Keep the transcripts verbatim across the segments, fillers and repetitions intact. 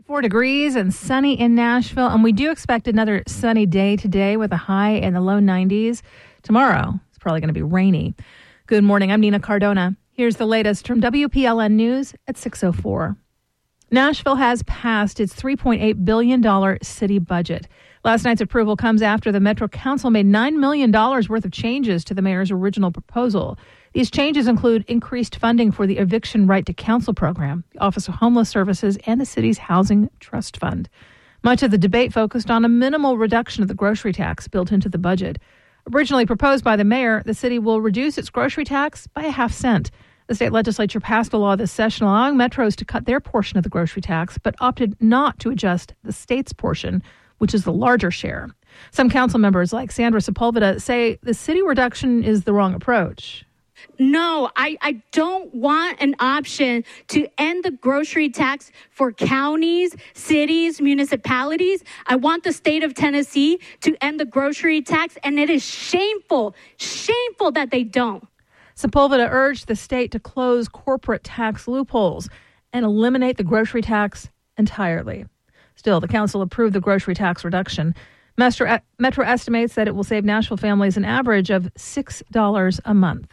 Four degrees and sunny in Nashville. And we do expect another sunny day today with a high in the low nineties. Tomorrow, it's probably going to be rainy. Good morning. I'm Nina Cardona. Here's the latest from W P L N News at six oh four. Nashville has passed its three point eight billion dollars city budget. Last night's approval comes after the Metro Council made nine million dollars worth of changes to the mayor's original proposal. These changes include increased funding for the Eviction Right to Counsel program, the Office of Homeless Services, and the city's Housing Trust Fund. Much of the debate focused on a minimal reduction of the grocery tax built into the budget. Originally proposed by the mayor, the city will reduce its grocery tax by a half cent. The state legislature passed a law this session allowing metros to cut their portion of the grocery tax, but opted not to adjust the state's portion, which is the larger share. Some council members, like Sandra Sepulveda, say the city reduction is the wrong approach. No, I, I don't want an option to end the grocery tax for counties, cities, municipalities. I want the state of Tennessee to end the grocery tax, and it is shameful, shameful that they don't. Sepulveda urged the state to close corporate tax loopholes and eliminate the grocery tax entirely. Still, the council approved the grocery tax reduction. Metro, Metro estimates that it will save Nashville families an average of six dollars a month.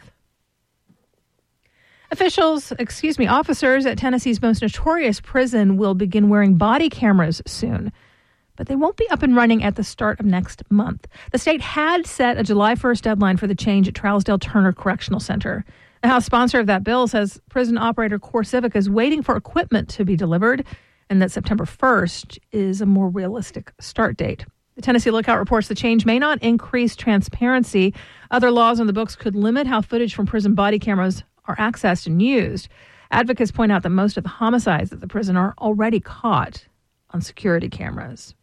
Officials, excuse me, officers at Tennessee's most notorious prison will begin wearing body cameras soon, but they won't be up and running at the start of next month. The state had set a July first deadline for the change at Trousdale Turner Correctional Center. The House sponsor of that bill says prison operator CoreCivic is waiting for equipment to be delivered and that September first is a more realistic start date. The Tennessee Lookout reports the change may not increase transparency. Other laws on the books could limit how footage from prison body cameras are accessed and used. Advocates point out that most of the homicides at the prison are already caught on security cameras.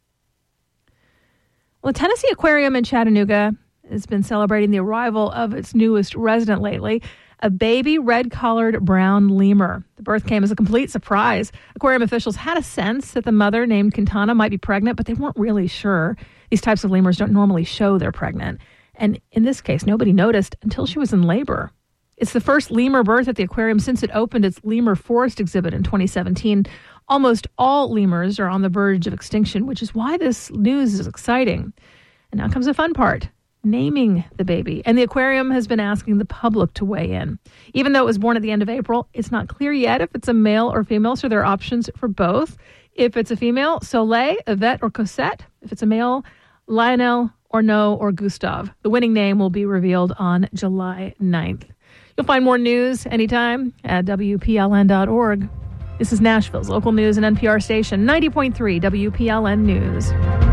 Well, the Tennessee Aquarium in Chattanooga has been celebrating the arrival of its newest resident lately, a baby red-collared brown lemur. The birth came as a complete surprise. Aquarium officials had a sense that the mother, named Quintana, might be pregnant, but they weren't really sure. These types of lemurs don't normally show they're pregnant. And in this case, nobody noticed until she was in labor. It's the first lemur birth at the aquarium since it opened its Lemur Forest exhibit in twenty seventeen. Almost all lemurs are on the verge of extinction, which is why this news is exciting. And now comes the fun part, naming the baby. And the aquarium has been asking the public to weigh in. Even though it was born at the end of April, it's not clear yet if it's a male or female, so there are options for both. If it's a female, Soleil, Yvette, or Cosette. If it's a male, Lionel, Orno, or Gustave. The winning name will be revealed on July ninth. You'll find more news anytime at W P L N dot org. This is Nashville's local news and N P R station, ninety point three W P L N News.